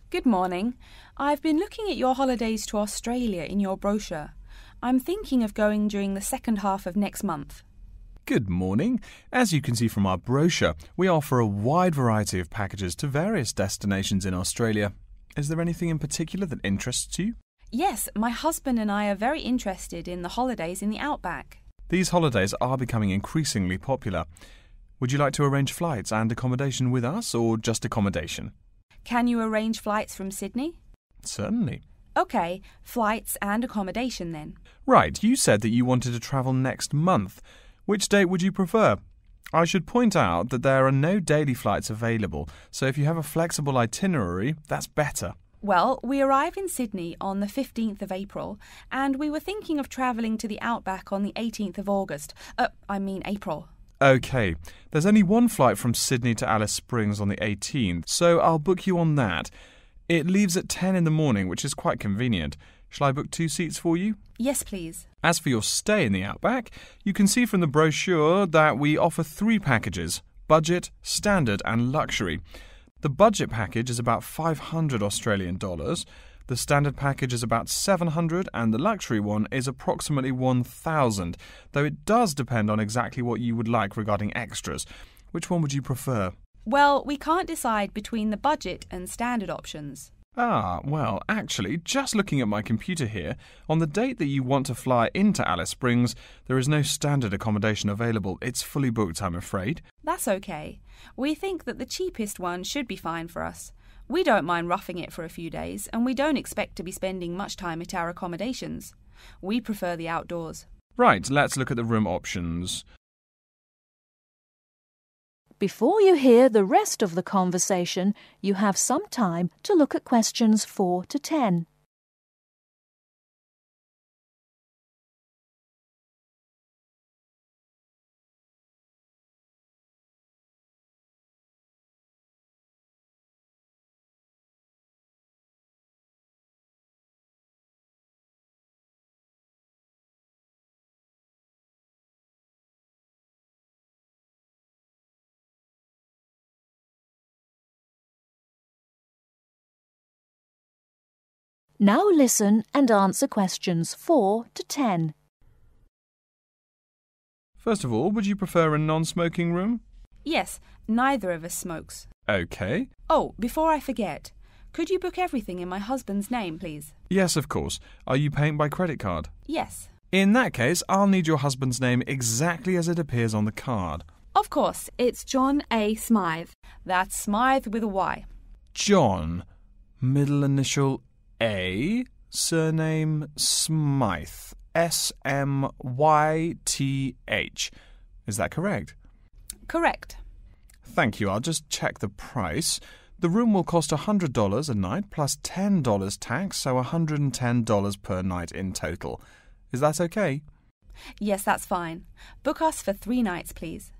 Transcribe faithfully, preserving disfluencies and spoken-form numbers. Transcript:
Good morning. I've been looking at your holidays to Australia in your brochure. I'm thinking of going during the second half of next month. Good morning. As you can see from our brochure, we offer a wide variety of packages to various destinations in Australia. Is there anything in particular that interests you? Yes, my husband and I are very interested in the holidays in the outback. These holidays are becoming increasingly popular. Would you like to arrange flights and accommodation with us, or just accommodation? Can you arrange flights from Sydney? Certainly. OK, flights and accommodation then. Right, you said that you wanted to travel next month. Which date would you prefer? I should point out that there are no daily flights available, so if you have a flexible itinerary, that's better. Well, we arrive in Sydney on the fifteenth of April, and we were thinking of travelling to the outback on the eighteenth of August. Uh, I mean April. OK, there's only one flight from Sydney to Alice Springs on the eighteenth, so I'll book you on that. It leaves at ten in the morning, which is quite convenient. Shall I book two seats for you? Yes, please. As for your stay in the outback, you can see from the brochure that we offer three packages: budget, standard and luxury. The budget package is about five hundred Australian dollars, the standard package is about seven hundred and the luxury one is approximately one thousand, though it does depend on exactly what you would like regarding extras. Which one would you prefer? Well, we can't decide between the budget and standard options. Ah, well, actually, just looking at my computer here, on the date that you want to fly into Alice Springs, there is no standard accommodation available. It's fully booked, I'm afraid. That's okay. We think that the cheapest one should be fine for us. We don't mind roughing it for a few days, and we don't expect to be spending much time at our accommodations. We prefer the outdoors. Right, let's look at the room options. Before you hear the rest of the conversation, you have some time to look at questions four to ten. Now listen and answer questions four to ten. First of all, would you prefer a non-smoking room? Yes, neither of us smokes. OK. Oh, before I forget, could you book everything in my husband's name, please? Yes, of course. Are you paying by credit card? Yes. In that case, I'll need your husband's name exactly as it appears on the card. Of course, it's John A. Smythe. That's Smythe with a Y. John, middle initial A, surname Smythe, S M Y T H. Is that correct? Correct. Thank you. I'll just check the price. The room will cost one hundred dollars a night plus ten dollars tax, so one hundred ten dollars per night in total. Is that okay? Yes, that's fine. Book us for three nights, please.